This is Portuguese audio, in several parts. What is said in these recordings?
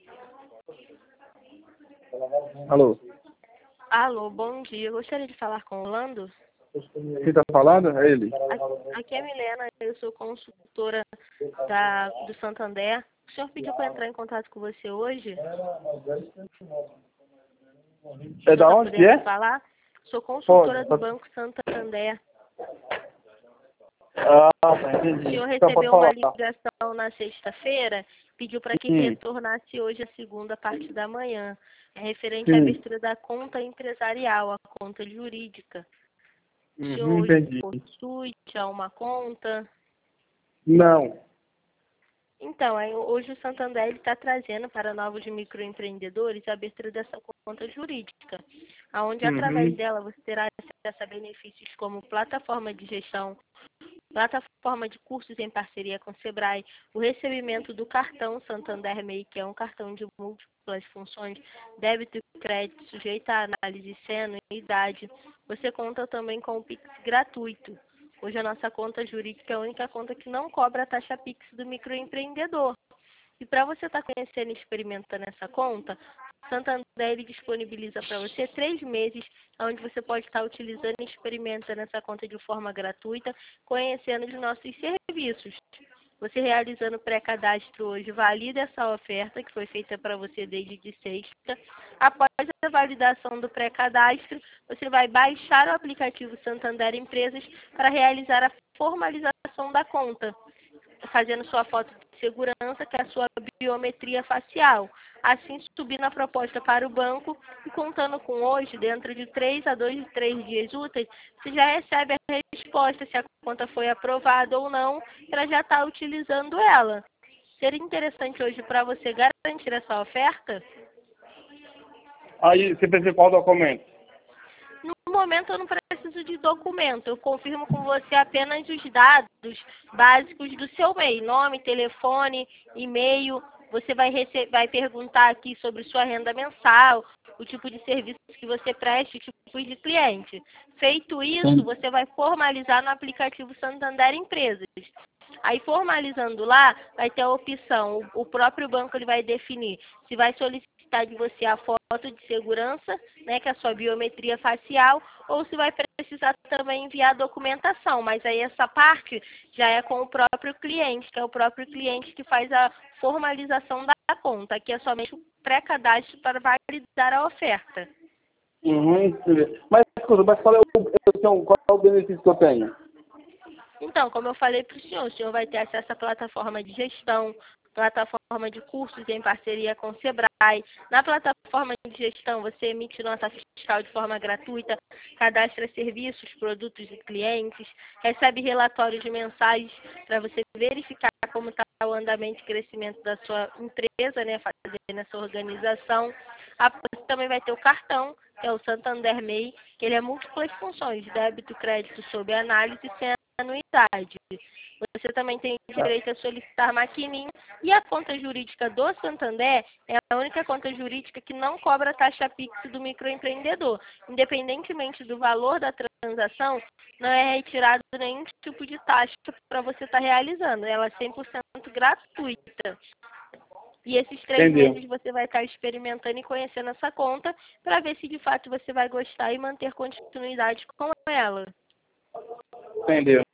Alô? Alô, bom dia. Eu gostaria de falar com o Orlando. Quem está falando? É ele. Aqui é a Milena, eu sou consultora do Santander. O senhor pediu para entrar em contato com você hoje? É da onde que é? Falar? Sou consultora do Banco Santander. Ah, tá, O entendi. senhor Então, pode recebeu uma falar. ligação na sexta-feira, pediu para que retornasse hoje a segunda parte da manhã. É referente à abertura da conta empresarial, a conta jurídica. O senhor hoje Entendi. possui já uma conta? Não. Então, hoje o Santander está trazendo para novos microempreendedores a abertura dessa conta jurídica, onde através dela você terá acesso a benefícios como plataforma de gestão, plataforma de cursos em parceria com o Sebrae, o recebimento do cartão Santander MEI, que é um cartão de múltiplas funções, débito e crédito, sujeito à análise SENO e idade. Você conta também com o Pix gratuito. Hoje a nossa conta jurídica é a única conta que não cobra a taxa Pix do microempreendedor. E para você estar conhecendo e experimentando essa conta, o Santander ele disponibiliza para você 3 meses, onde você pode estar utilizando e experimentando essa conta de forma gratuita, conhecendo os nossos serviços. Você realizando pré-cadastro hoje, valida essa oferta que foi feita para você desde de sexta. Após a validação do pré-cadastro, você vai baixar o aplicativo Santander Empresas para realizar a formalização da conta, fazendo sua foto de segurança, que é a sua biometria facial. Assim, subir na proposta para o banco e contando com hoje, dentro de 3 a 3 dias úteis, você já recebe a resposta se a conta foi aprovada ou não, para já estar utilizando ela. Seria interessante hoje para você garantir essa oferta? Aí, você precisa qual documento? No momento eu não preciso de documento, eu confirmo com você apenas os dados básicos do seu MEI, nome, telefone, e-mail. Você vai perguntar aqui sobre sua renda mensal, o tipo de serviço que você presta, o tipo de cliente. Feito isso, você vai formalizar no aplicativo Santander Empresas. Aí, formalizando lá, vai ter a opção, o próprio banco ele vai definir se vai solicitar de você a foto de segurança, né, que é a sua biometria facial, ou se vai precisar também enviar a documentação. Mas aí essa parte já é com o próprio cliente, que é o próprio cliente que faz a formalização da conta. Aqui é somente o pré-cadastro para validar a oferta. Mas, escuta, qual é o benefício que eu tenho? Então, como eu falei para o senhor vai ter acesso à plataforma de gestão, plataforma de cursos em parceria com o Sebrae. Na plataforma de gestão, você emite nota fiscal de forma gratuita, cadastra serviços, produtos e clientes, recebe relatórios mensais para você verificar como está o andamento e crescimento da sua empresa, né, fazendo essa organização. Você também vai ter o cartão, que é o Santander MEI, que ele é múltiplas funções, débito, crédito, sob análise, sem anuidade. Você também tem direito a solicitar maquininha e a conta jurídica do Santander é a única conta jurídica que não cobra taxa Pix do microempreendedor. Independentemente do valor da transação, não é retirado nenhum tipo de taxa para você estar realizando. Ela é 100% gratuita. E esses 3 meses você vai estar experimentando e conhecendo essa conta para ver se de fato você vai gostar e manter continuidade com ela. Entendeu.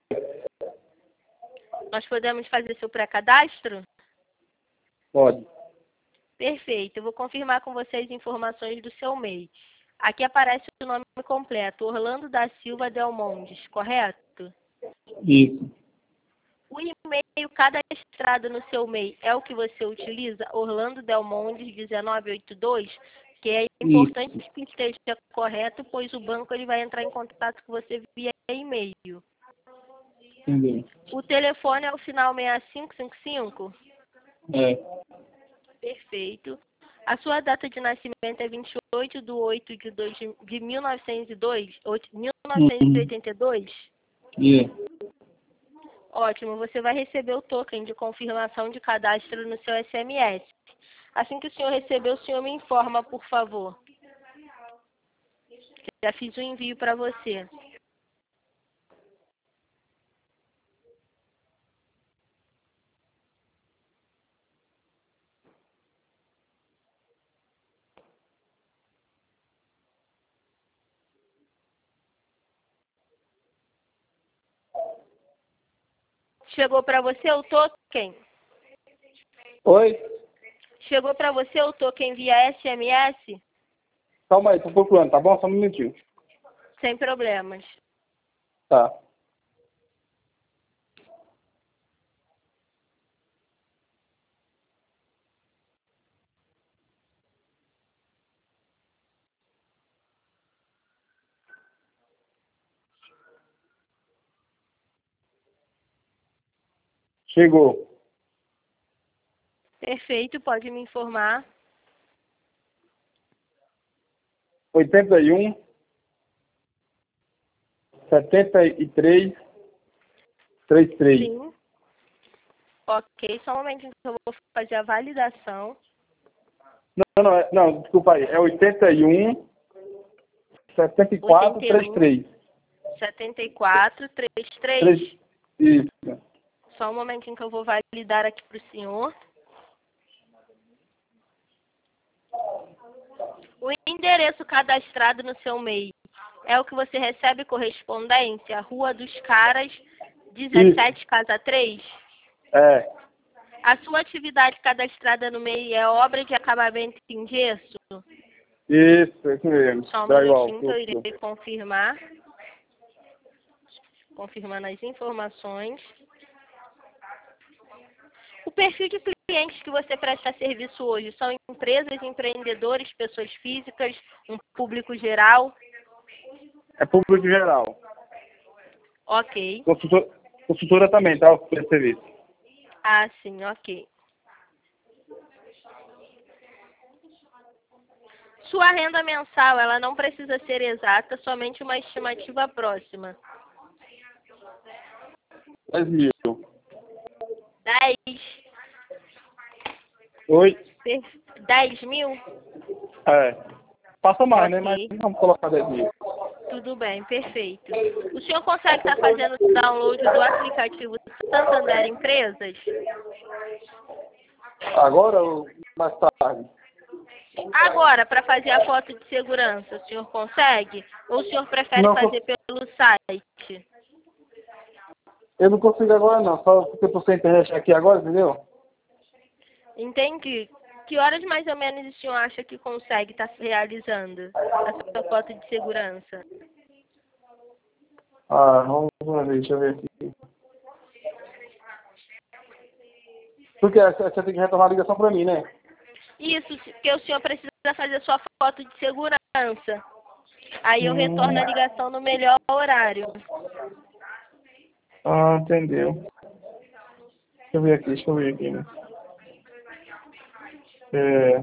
Nós podemos fazer seu pré-cadastro? Pode. Perfeito. Eu vou confirmar com vocês as informações do seu MEI. Aqui aparece o nome completo, Orlando da Silva Delmondes, correto? Isso. O e-mail cadastrado no seu MEI é o que você utiliza, Orlando Delmondes 1982, que é importante que esteja correto, pois o banco ele vai entrar em contato com você via e-mail. Entendeu. O telefone é o final 6555? É. Perfeito. A sua data de nascimento é 28/8 de 1982? Ótimo. Você vai receber o token de confirmação de cadastro no seu SMS. Assim que o senhor receber, o senhor me informa, por favor. Já fiz o envio para você. Chegou para você o token? Oi? Chegou para você o token via SMS? Calma aí, tô procurando, tá bom? Só um minutinho. Sem problemas. Tá. Chegou. Perfeito, pode me informar. 81, 73, 33. Sim. Ok, só um momentinho que eu vou fazer a validação. Não, desculpa aí. É 81, 74, 33. 74, 33. Isso. Só um momentinho que eu vou validar aqui para o senhor. O endereço cadastrado no seu e-mail é o que você recebe correspondência, Rua dos Caras, 17, Casa 3? É. A sua atividade cadastrada no e-mail é obra de acabamento em gesso? Isso mesmo. Só um Drywall. minutinho que eu irei confirmar. Confirmando as informações. O perfil de clientes que você presta serviço hoje são empresas, empreendedores, pessoas físicas, um público geral? É público geral. Ok. Consultora também, tá? Por esse serviço. Ah, sim, ok. Sua renda mensal, ela não precisa ser exata, somente uma estimativa próxima. 10 mil. 10. Oi? 10 mil? É. Passa mais, né? Mas Ok. vamos colocar 10 mil. Tudo bem, perfeito. O senhor consegue estar fazendo o download do aplicativo Santander Empresas? Agora ou mais tarde? Agora, para fazer a foto de segurança, o senhor consegue? Ou o senhor prefere Não, fazer pelo site? eu não consigo agora não. Só porque eu tô sem internet aqui agora, entendeu? Entendi. Que horas mais ou menos o senhor acha que consegue estar realizando essa foto de segurança? Ah, vamos ver, deixa eu ver aqui. Porque você tem que retornar a ligação pra mim, né? Isso, que o senhor precisa fazer sua foto de segurança. Aí eu retorno a ligação no melhor horário. Ah, entendeu. Deixa eu ver aqui, né? É,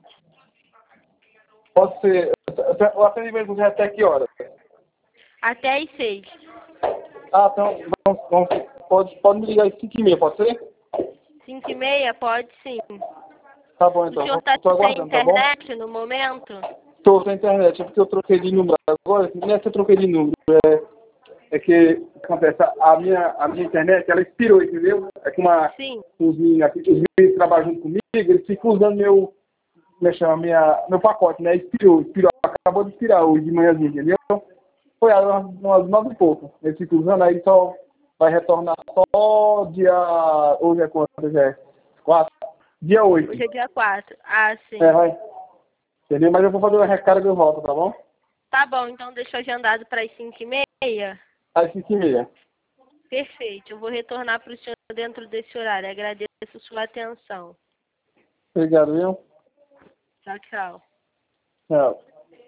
pode ser. O atendimento é até que hora? Até às 6. Ah, então pode me ligar às 5h30, pode ser? 5h30? Pode sim. Tá bom, O então. senhor está Estou sem aguardando, tá bom? internet no momento? Estou sem internet, é porque eu troquei de número. Agora, não é que eu troquei de número, é que acontece, a minha internet, ela expirou, entendeu? É que Sim. os meninos aqui, os meninos que trabalham junto comigo, eles ficam usando meu pacote, né? Expirou, acabou de expirar hoje de manhãzinha, entendeu? Foi umas 9h pouco. Eles ficam usando, aí só vai retornar só dia. Hoje é quanto? Hoje é 4? Dia 8. Hoje é dia 4. Ah, sim. É, vai. Entendeu? Mas eu vou fazer uma recarga e eu volto, tá bom? Tá bom, então deixa agendado para as 5h30. Às 5h30. Perfeito. Eu vou retornar para o senhor dentro desse horário. Agradeço sua atenção. Obrigado, viu? Tchau, tchau. Tchau.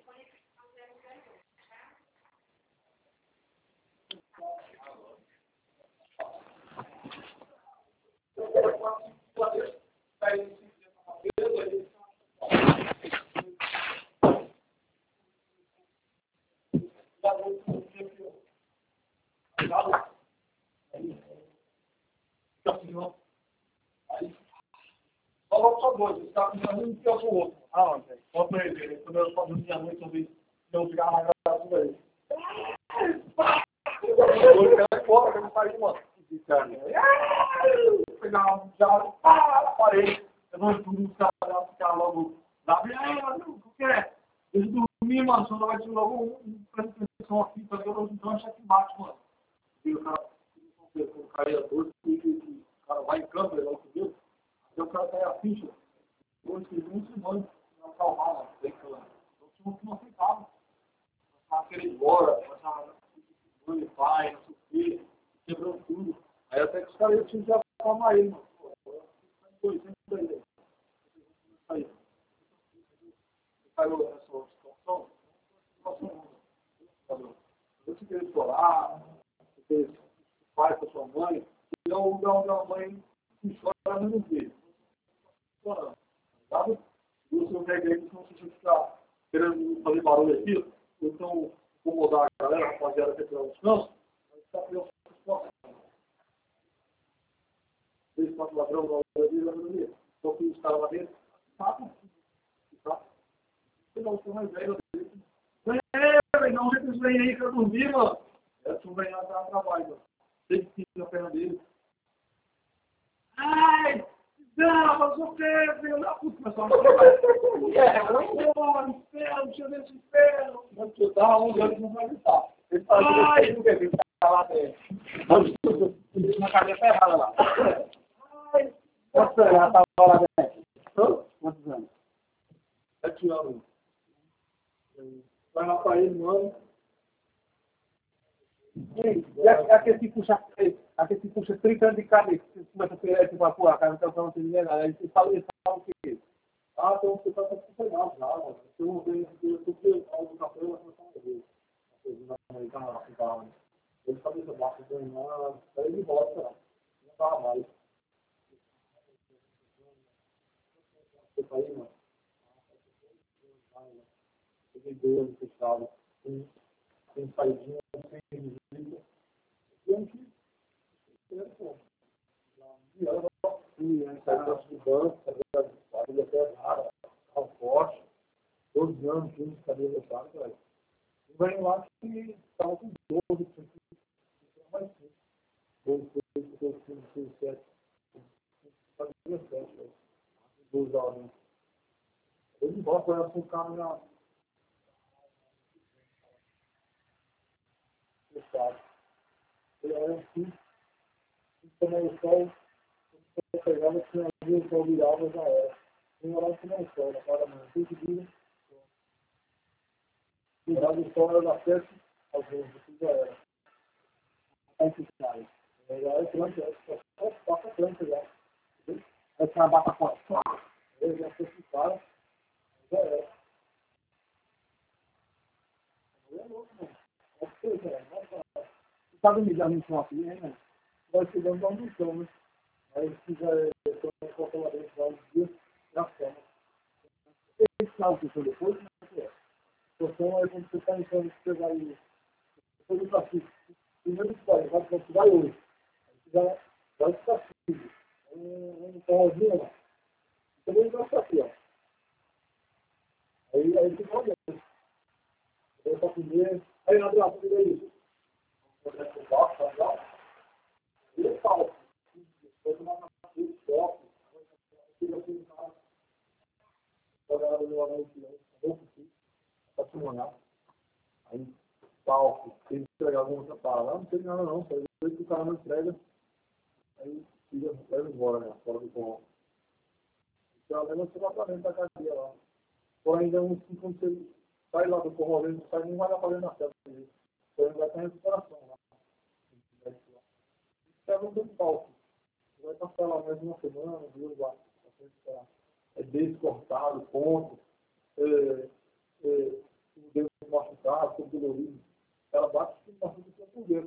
Falou só dois, você está pensando um pior que o outro. Aonde? Conta pra ele. Quando eu falo de noite, eu vi não ficar mais gravado com ele. Hoje ela é fora, eu não faria uma. Pegar já, parei. Eu não fui ficar logo lá. O que é? Eles dormiram, mano, só vai ter logo prestação aqui, porque eu não acho que bate, mano. E o cara caía todo. ela cai a ficha. Hoje, um semana, não acalmar, não tem que não aceitava. Começava a querer ir embora, começava a mãe, pai, não sei o quê, quebrou tudo. Aí até que os caras eu tinha que acalmar ele, mano. Foi, sempre aí. Caiu nessa situação, eu te queria chorar, porque pai com a sua mãe, e é um lugar onde a mãe que chora não vê. Chorando, sabe? E o seu regra aí, se você ficar querendo fazer barulho aqui, ou então incomodar a galera, rapaziada, que é tirar os cansos, vai ficar pior a situação. Três, quatro ladrões, então que os caras lá dentro, tá? Não, sou mais velho. Não, você vem aí que eu dormi, mano. Eu sou bem lá no trabalho, mano. Tem que ir na perna dele. Ai! Não, mas o que? Filho da puta, mas só não espera, deixa eu ver se espera. Mas tu tá onde ele não vai estar. Ele fala que ele tá lá dentro. Na cabeça errada lá. Ai! Quantos anos ela tava lá dentro? Quantos anos? 7 anos. Vai lá pra ele, mano. E aquele que puxa 30 anos de cabeça, que começa a pegar esse papo, a cara não tem ninguém nada. Aí você fala o quê? Ah, então você tá sossegado já, mano. Se eu não vejo porque algo da frente, vai começar a ver. Ele sabe que eu baixo ganhando, aí ele volta, não tava mais. Você tá aí, mano? Peguei 12, fechado. Tem saidinha, tem visita. E antes, e ela vai estudando, fazendo até rara, ao forte, 12 anos, 15 cabelo levado, velho. E vai lá que estava com 12, mais 5. 12, 13, 7, fazia 17, velho. 12 anos. Ele volta, olha com o carro na fechado. Ele era assim, tomou o sol, eu pegava, tinha o sol virava, já era. Tem hora que não sol, na cada manhã, 5 dias. Virava o sol, era da 7 às 11, já era. Aí que sai. Já é planta, só passa planta já. Aí você abata fora. Ele já foi pro cara, já era. É louco, mano. É que você, cara. Você sabe me dar muito aqui, né? Vai chegando da audição, né? Aí se quiser, colocar lá dentro, lá uns dias, já forma. Você sabe o que foi depois? Como é que é? Então é quando você está entrando, você vai. Depois do castigo. Primeiro que vai hoje. Aí já vai ficar castigo. Um carrozinho lá. Também vai ficar aqui, ó. Aí você vai olhando. Aí para comer. Aí na abraço, tudo aí. Você vai pro barco, tá lá. E eu falo. Depois uma maçã, top. Fica assim, cara. Pode dar uma noite, para te molhar. Aí, palco, tem que entregar alguma outra parada. Não tem nada não, só depois que o cara não entrega, aí fica leva embora, né? Fora do corpo. Então, ela você vai para dentro da cadeia lá. Porém, ainda não se quando você sai lá do corpo, não sai nem vai lá para dentro da cela. Porém, vai ter recuperação lá. Você não tem palco. Você vai passar lá mais uma semana, 2 lá. É descortado, ponto. O dedo machucado, todo dolorido. Ela bate e machuca o seu dedo.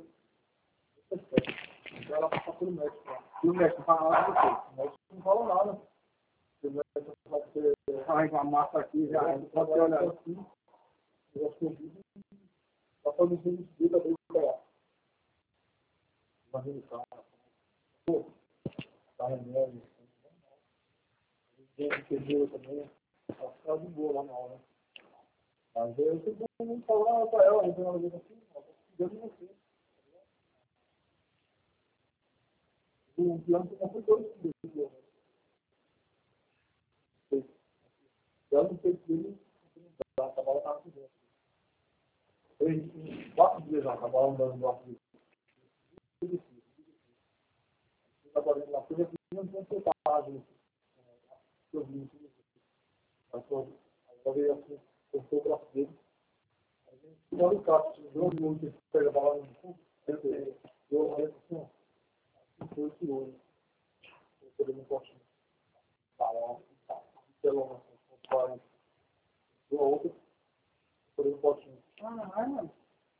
Ela passa pelo médico lá. E o médico não fala nada de você. O médico não fala nada. O médico vai ter. Ai, a massa aqui já pode ter olhado assim. Eu acho que eu digo. Só para não ser desvida dele para lá. Imagina o cara. Pô, tá remédio. Tem que perder também. Ela fica de boa lá na hora. Mas eu sempre não falar para ela, então ela diz assim, eu não sei. O plano não foi todo isso. Eu não sei se ele a bola estava com dentro. Eu, em 4 dias já, a bola andando no 4 dias. Tudo isso. Trabalhando na frente, não tem separado. eu vi. Agora veio assim, cortou o braço dele. Quando o cara tirou o mundo, pega a bola no fundo, eu olhei assim, ó. Assim foi esse olho. Eu peguei no potinho. Pelo menos, deu outra, peguei no potinho. Mano.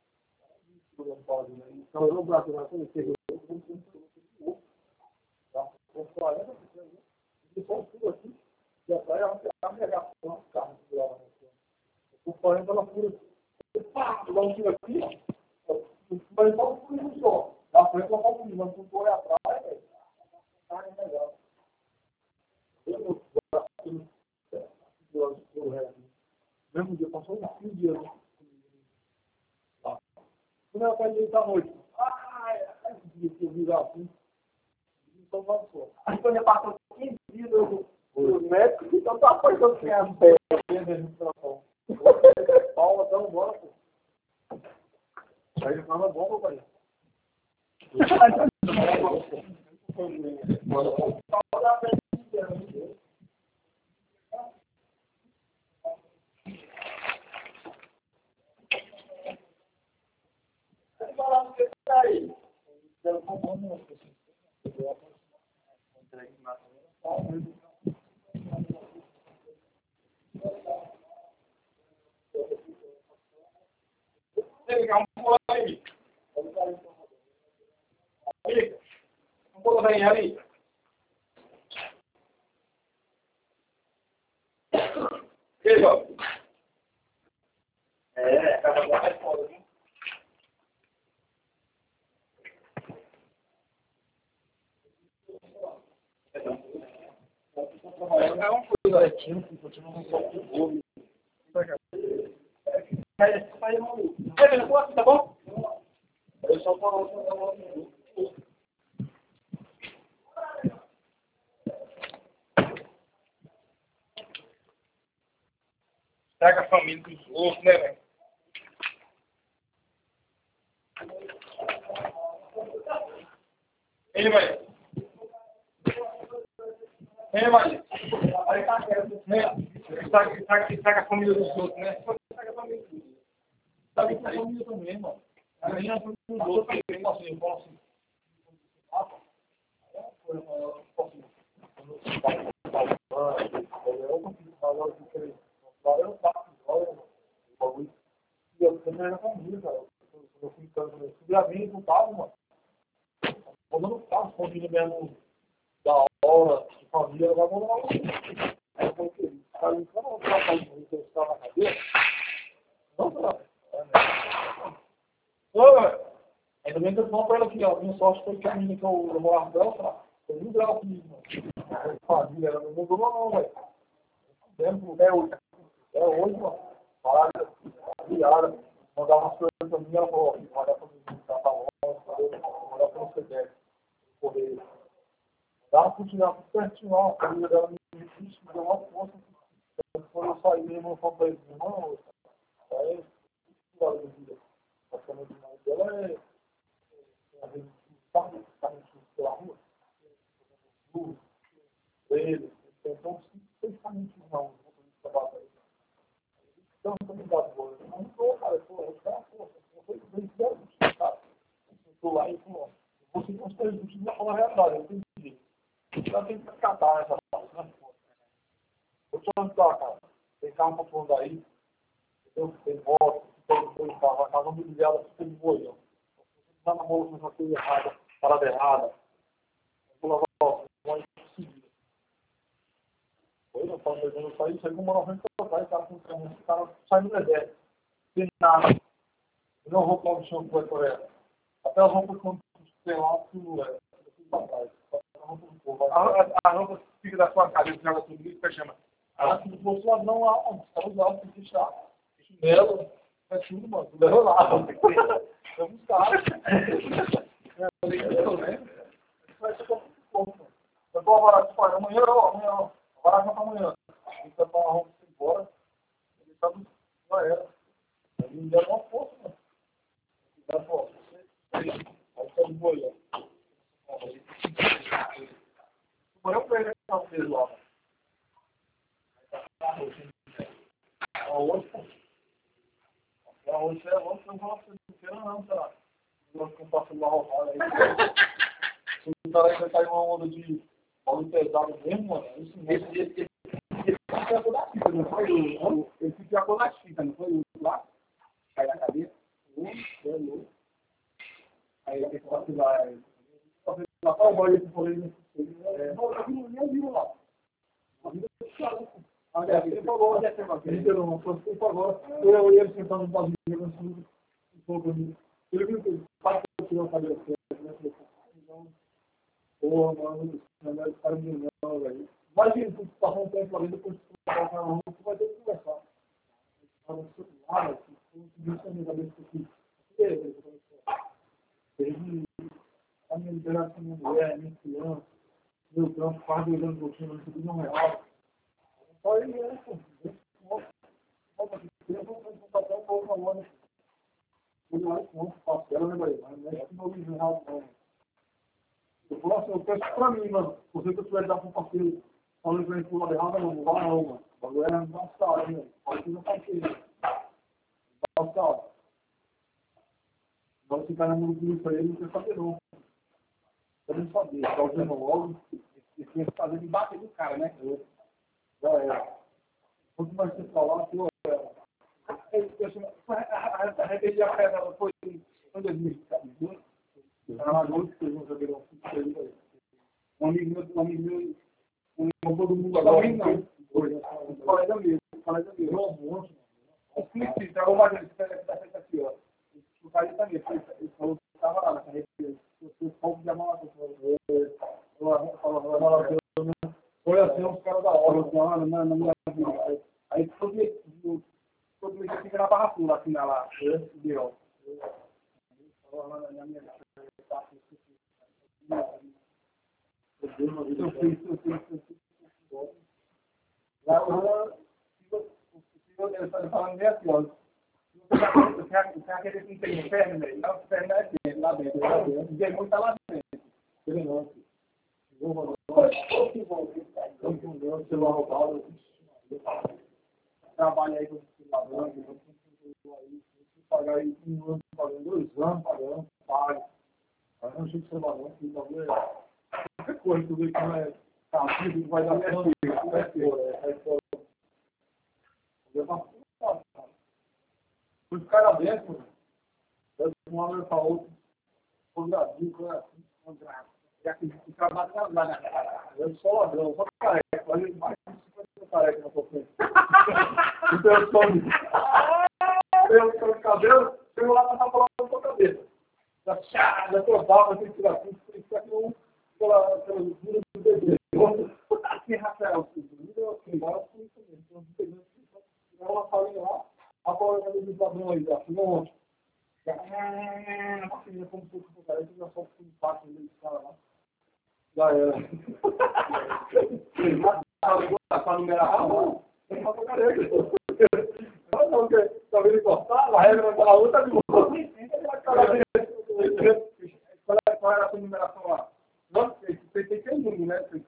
Então, eu não braço na frente, pegou o tá? Com 40, e só tudo aqui, já sai a regação do carro. Com 40, ela fura. Pá, dá um tiro aqui, mas só um tiro só. Na frente, ela faz um tiro, mas com o atrás, velho. Ah, é legal. Eu não vou mesmo dia, passou uns 15 dias. Quando ela vai deitar à noite, esse dia que eu virar assim, então passou. Aí quando eu passou 15 dias, os médicos, então tá coisa sem as pernas. Paula, dando bola, pô. Aí ele fala bom, meu pai. Ali. É uma coisa retinho, que continua um pouco de boa. Tá bom? Eu só falo. Pega a família dos outros, né, velho? Ele vai. Ele vai. Aí tá quieto, né? Saca a família dos outros, né? Saca a família dos outros. Sabe que a família também, mano. A minha família dos outros também, assim, eu posso. Eu também era família, cara. Eu fui ficando, já vim com o carro, mano. Quando eu não ficava escondido mesmo da hora, de família, eu vou lá. Aí eu falei, cara, não vou tratar de estar na cadeira. Não, cara. Ainda bem que eu falo pra ela aqui, ó. Minha sorte foi que a menina que eu morava dela, tá? Foi 1 grau comigo, mano. Família, ela não mudou, não, velho. É hoje, mano. Parada, viada. Mandava umas coisas pra mim, ela falou, olha pra mim, tá longe, olha pra você deve. Correr. Dava pra tirar tudo certinho lá, a família dela me disse, me deu uma força. Quando eu saí mesmo, eu falei pra ele, não, aí, a cama de mãe dela é a gente sabe pela rua, ele, então, seis caminhos não, então, não me dá boa. Não estou, cara, eu quero força. Eu fui bem sério, cara. Eu estou lá e falou, você não está discutindo na realidade, eu entendi. Já tem que catar essa parte, né? Eu te ajudar, cara. Tem carro para fundo aí, tem moto, tem carro, a casa mobiliada, tem boi, ó. Você está na bolsa, não coisa errada, parada errada. Eu vou lavar, vai seguir. Eu falo, eu saí com uma 90 atrás, o cara com o cara sai no deserto. Sem nada. Eu não vou para o chão que vai por ela. Até as roupas quando tem lá, tudo é. Tudo para trás. A roupa fica da sua cabeça, joga tudo isso, que chama. Ah, se fosse lá, não lá, mano. Os caras lá, tem que deixar. Chinelo, é tudo, mano. Tudo é rolado. Vamos buscar. Vai ser pouco, mano. Eu vou agora, amanhã, ó. Agora já tá amanhã. Então, tá uma roupa embora. Ele tá no. Já era. Ele me deu uma força, mano. Dá força. Aí tá de boia. Agora eu pego a dele lá. A outra é outra, não vou não, sei lá. Não vou passando uma roubada aí. Se o cara vai cair uma onda de óleo pesado mesmo, mano, isso mesmo. Ele fica com a fita, não foi? Ele fica com a fita, não foi? Lá, cai na cabeça. Aí ele tem que vacilar. Lá para o banho que foi ele. Não viu lá. A vida é claro. Ele falou, não foi agora. Eu ia sentar no barulho, um pouco. Ele viu que ele faz tirar o cabelo certo, né? Porra, mano, não é cara de não, velho. Imagina, tu passar um tempo ali, depois tu vai colocar na rua, tu vai ter que conversar. Fala no celular, tu viu que a minha cabeça aqui. Ele, a minha liberdade com minha mulher, minha criança, meu campo, quase 2 anos voltando, não tudo não real. Só ele é, pô. Volta aqui, eu vou fazer um pouco na hora. Eu não acho muito fácil, ela não vai, mas não é que não me real, não. Eu falo assim, eu peço pra mim, mano, você que eu tiver dar pra um parceiro falando que vai pular errado, não vai não, mano. O bagulho é embaçado, né? Pode que não faz isso. Embaçado. Agora se o cara não viu pra ele, não quer saber não. Eu não sabia, tá usando logo, e tinha que fazer de bater do cara, né? Já era. Quanto mais você falar, pior era. A rebelião foi em 2014. Era uma noite que eles não saberam um amigo meu, todo mundo agora. Não, colega mesmo. Um monte. O Felipe, estava lá, ele está aqui, ó. O cara também, ele falou que estava lá nessa região. O povo de Amalato, foi assim, uns caras da hora, na minha vida. Aí todo mês fica na Barra Funda, assim, lá, deu. Na minha eu fiz. Lá, ele está falando meio assim, ó. O cara que ele não tem inferno, né? Não, o inferno é dentro, lá dentro. O demônio está lá dentro. Ele não. Trabalha aí com o lavando, pagar aí 1 ano, pagando 2 anos, pagando, paga. Aí não chega de ser valor, que talvez qualquer coisa, tudo que não é castigo, que vai dar certo. Os caras dentro, um homem para outro, quando a dica é assim, o cara bate na lá, eu sou ladrão, só careca, olha mais de 50 careca na sua frente. Então eu sou de cabelo, chego lá para falar na sua cabeça. Já cortava, tem que tirar tudo, tem que tirar tudo pelas duras do bebê. Que Rafael, embora por isso mesmo. Então, ela falinha lá, a palavra dos ladrões aí, já, não ontem. A filha, como se fosse o cara, já só um passo dele, cara lá. Já era. Para numerar a mão, tem uma careca. Não, porque tá vendo cortar, a regra da outra de boa. Qual era a sua numeração lá? Não, você tem que ter um número, né?